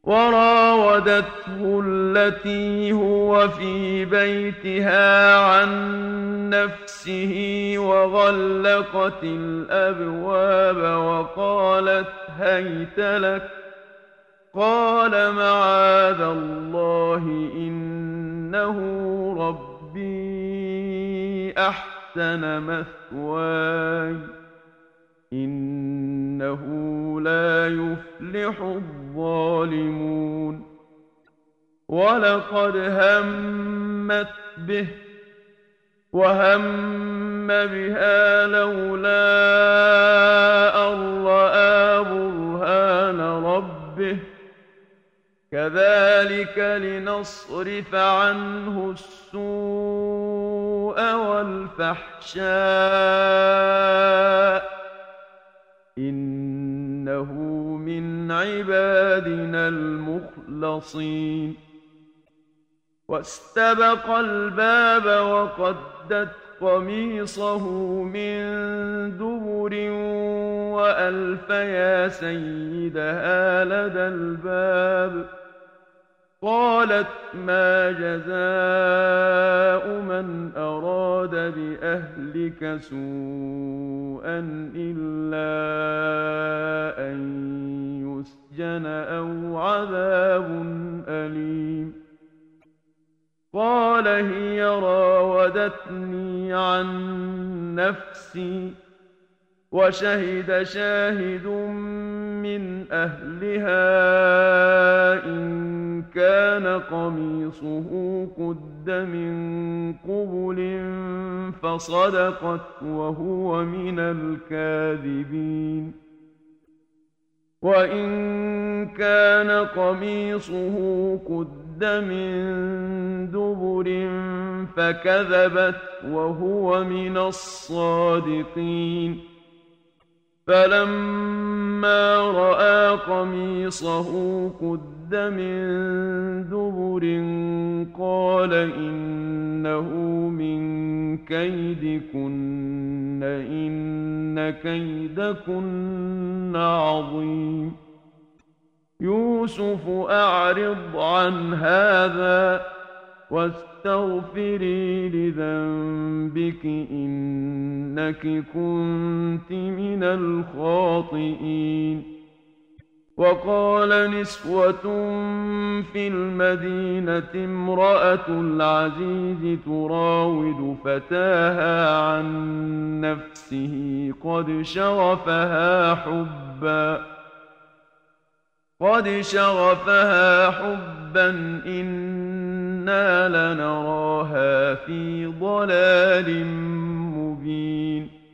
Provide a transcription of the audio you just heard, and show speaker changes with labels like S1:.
S1: وراودته التي هو في بيتها عن نفسه وغلقت الأبواب وقالت هيت لك. قال معاذ الله إنه ربي أحسن مثواي إنه لا يفلح الظالمون. ولقد همت به وهم بها لولا أن رأى برهان ربه كذلك لنصرف عنه السوء والفحشاء إنه من عبادنا المخلصين. واستبق الباب وقدت قميصه من دبر وألف يا سيدها لدى الباب. قالت ما جزاء من أراد بأهلك سوءا إلا أن يسجن أو عذاب أليم. قال هي راودتني عن نفسي وشهد شاهد من أهلها إن كان قميصه قد من قبل فصدقت وهو من الكاذبين. وإن كان قميصه قد من دبر فكذبت وهو من الصادقين. فلما رأى قميصه قد من دبر قال إنه من كيدكن إن كيدكن عظيم. يوسف أعرض عن هذا واستغفري لذنبك إنك كنت من الخاطئين. وقال نسوة في المدينة امرأة العزيز تراود فتاها عن نفسه قد شغفها حبا إنا لنراها في ضلال مبين.